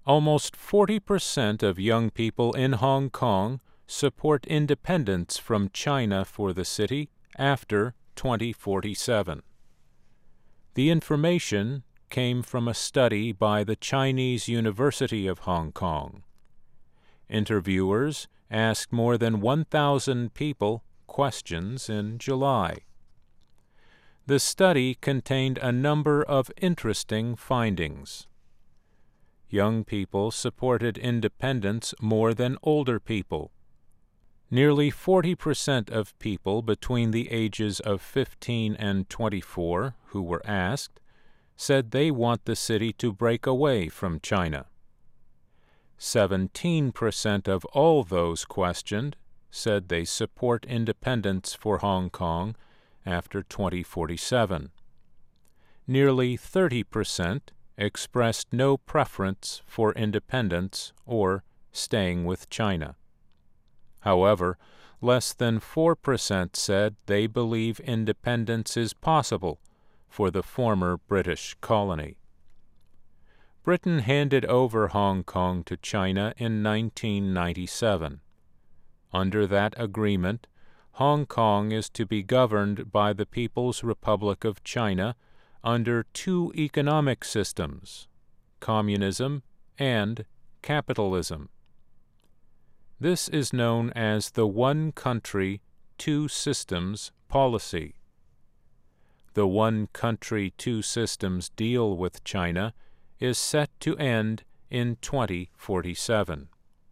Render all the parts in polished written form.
Almost 40% of young people in Hong Kong support independence from China for the city after 2047. The information came from a study by the Chinese University of Hong Kong. Interviewers asked more than 1,000 people questions in July. The study contained a number of interesting findings. Young people supported independence more than older people. Nearly 40% of people between the ages of 15 and 24 who were asked said they want the city to break away from China. 17% of all those questioned said they support independence for Hong Kong after 2047. Nearly 30% expressed no preference for independence or staying with China. However, less than 4% said they believe independence is possible for the former British colony. Britain handed over Hong Kong to China in 1997. Under that agreement, Hong Kong is to be governed by the People's Republic of China under two economic systems, communism and capitalism. This is known as the One Country, Two Systems policy. The One Country, Two Systems deal with China is set to end in 2047.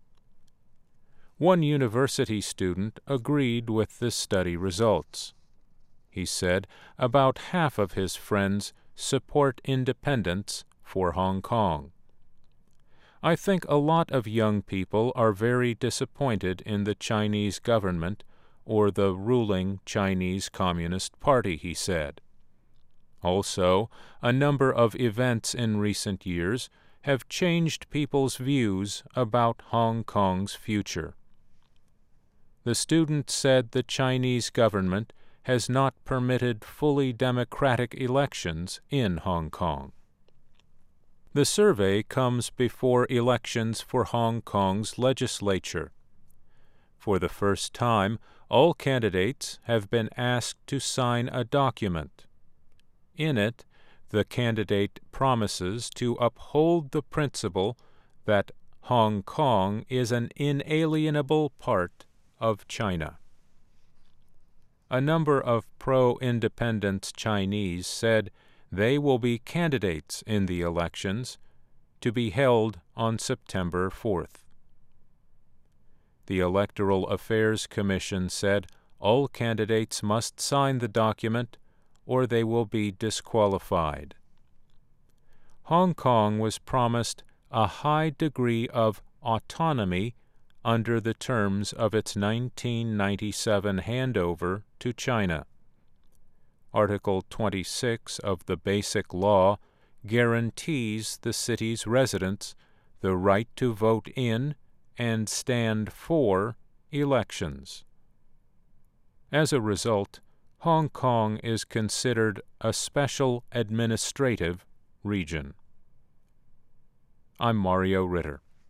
One university student agreed with the study results. He said about half of his friends support independence for Hong Kong. I think a lot of young people are very disappointed in the Chinese government or the ruling Chinese Communist Party, he said. Also, a number of events in recent years have changed people's views about Hong Kong's future. The student said the Chinese government has not permitted fully democratic elections in Hong Kong. The survey comes before elections for Hong Kong's legislature. For the first time, all candidates have been asked to sign a document. In it, the candidate promises to uphold the principle that Hong Kong is an inalienable part of China. A number of pro-independence Chinese said they will be candidates in the elections to be held on September 4th. The Electoral Affairs Commission said all candidates must sign the document or they will be disqualified. Hong Kong was promised a high degree of autonomy under the terms of its 1997 handover to China. Article 26 of the Basic Law guarantees the city's residents the right to vote in and stand for elections. As a result, Hong Kong is considered a special administrative region. I'm Mario Ritter.